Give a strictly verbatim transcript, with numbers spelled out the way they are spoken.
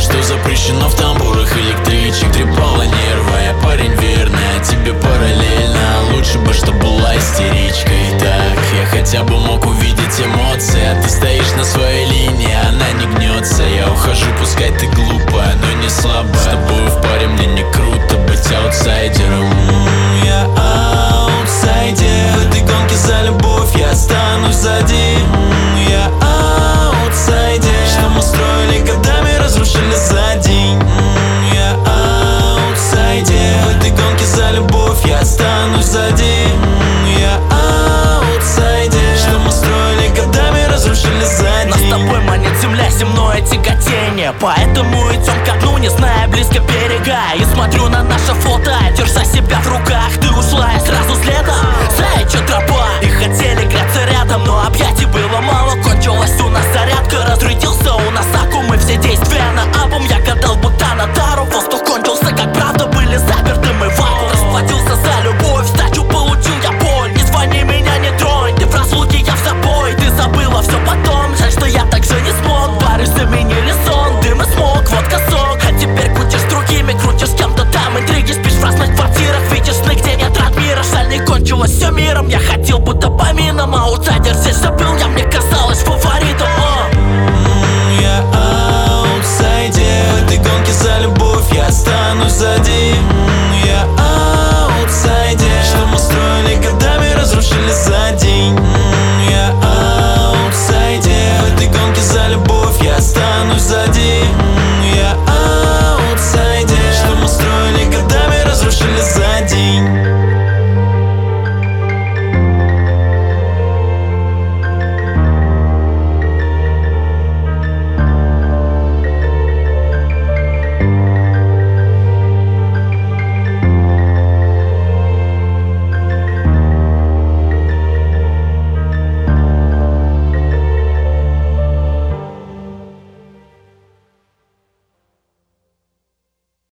что запрещено в тамбурах электричек. Трепало нервы, я парень верный, а тебе параллельно лучше бы, чтоб была истеричкой. Так, я хотя бы мог увидеть эмоции, а ты стоишь на своей линии, она не гнется. Я ухожу, пускай ты глупая, но не слабая. С тобой в паре мне не круто быть аутсайдером. М-м, я аутсайдер. В этой гонке за любовь я останусь сзади. М-м, я аутсайдер. Что мы строили годами, разрушили за день. М-м, я аутсайдер. В этой гонке за любовь я останусь сзади. М-м, я аутсайдер. Что мы строили годами, разрушили за день. Нас с тобой манит земля, земное тяготение, поэтому идем ко дну, не зная близко берега. И смотрю на наше фото, держа себя в руках. Ты ушла и сразу следом заячья тропа. И хотели греться рядом, но объятий было мало. Кончилась у нас зарядка, разрядил